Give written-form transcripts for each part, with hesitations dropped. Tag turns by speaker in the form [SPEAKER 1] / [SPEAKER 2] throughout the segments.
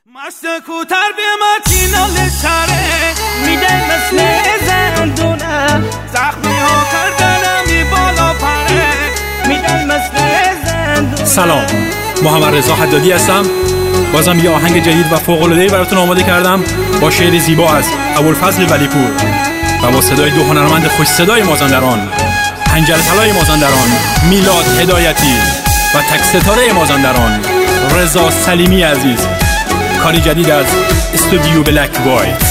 [SPEAKER 1] مست کوتر به متینال سره میده مثل زندونه زخمی ها کردنمی بالا پره میده مثل زندونه.
[SPEAKER 2] سلام، محمد رضا حدادی هستم. بازم یه آهنگ جدید و فوق‌العاده‌ای براتون آماده کردم با شعر زیبا از ابوالفضل ولیپور و با صدای دو هنرمند خوش صدای مازندران، حنجره طلای مازندران میلاد هدایتی و تک ستاره مازندران رضا سلیمی عزیز. کاری جدید از استودیو بلک وایت.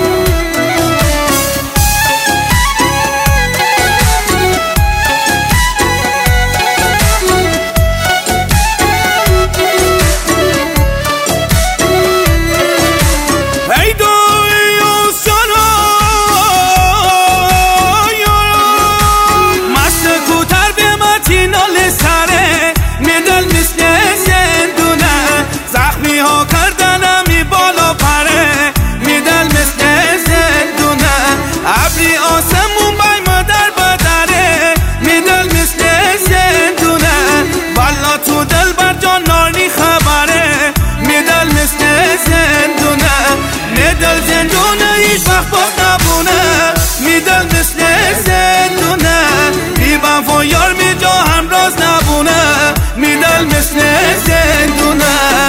[SPEAKER 1] میدل زندونه هیچ وقت باز نبونه میدل مثل زندونه بی وفا یار می جا همراز نبونه میدل مثل زندونه.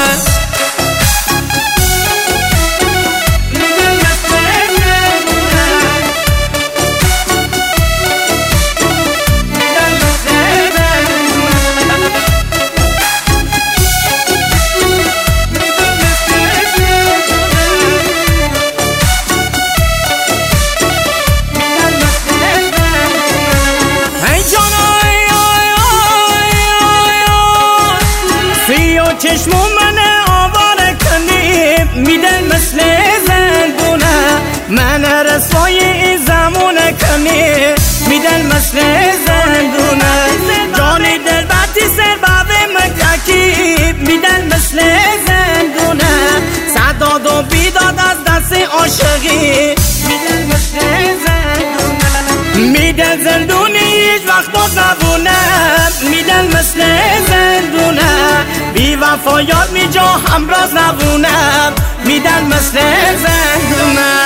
[SPEAKER 3] چشمو من آواره کنی میدل مثل زندونه من رسوای این زمونه کنی میدل مثل زندونه جانی دل باتی سر بابه مکاکی میدل مثل زندونه صداد و بیداد از دست عاشقی میدل مثل زندونه میدل زندونی هیچ وقت باز نبونه میدل مثل زندونه بی وفا یاد می جا همراز نبونم میدن مثل زندونه.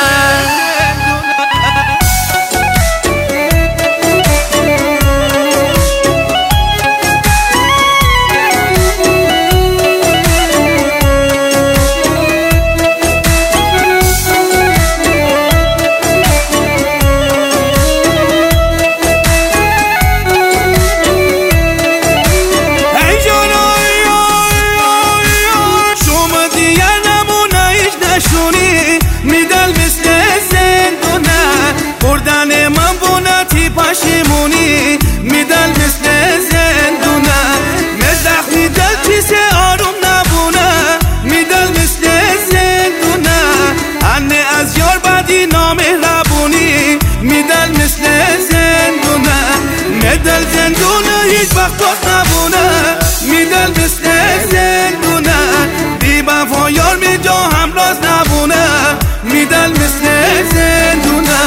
[SPEAKER 3] بردن من بونتی پشیمونی میدل مثل زندونه مزخمی دل چیز آروم نبونه میدل مثل زندونه انه از یار بدی نامهربونی میدل مثل زندونه میدل زندونه هیچ وقت باز نبونه میدل مثل زندونه بی وفا یار می جا همراز نبونه میدل مثل زندونه.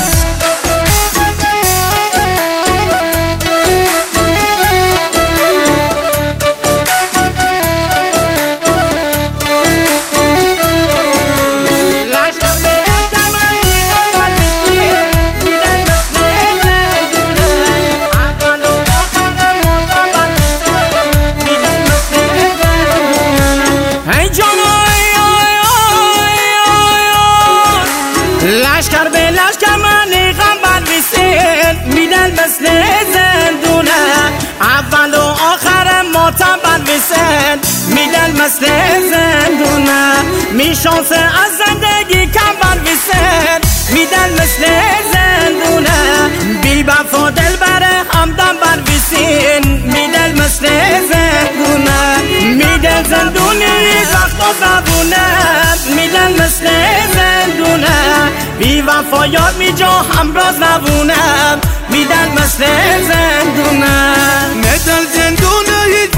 [SPEAKER 3] لشکر به لشکر من غم برویسین میدن مثل زندونه اول و آخر ماتم برویسین میدن مثل زندونه میشانسه از زندگی کم برویسین میدن مثل زندونه بی وفا دل بره همدم برویسین میدن مثل زندونه میدن زندونی وقت باز نبونه میدن مثل زندونه بی وفا یاد می جا همراز نبونم میدن مثل زندونه
[SPEAKER 1] میدل زندونه هیچ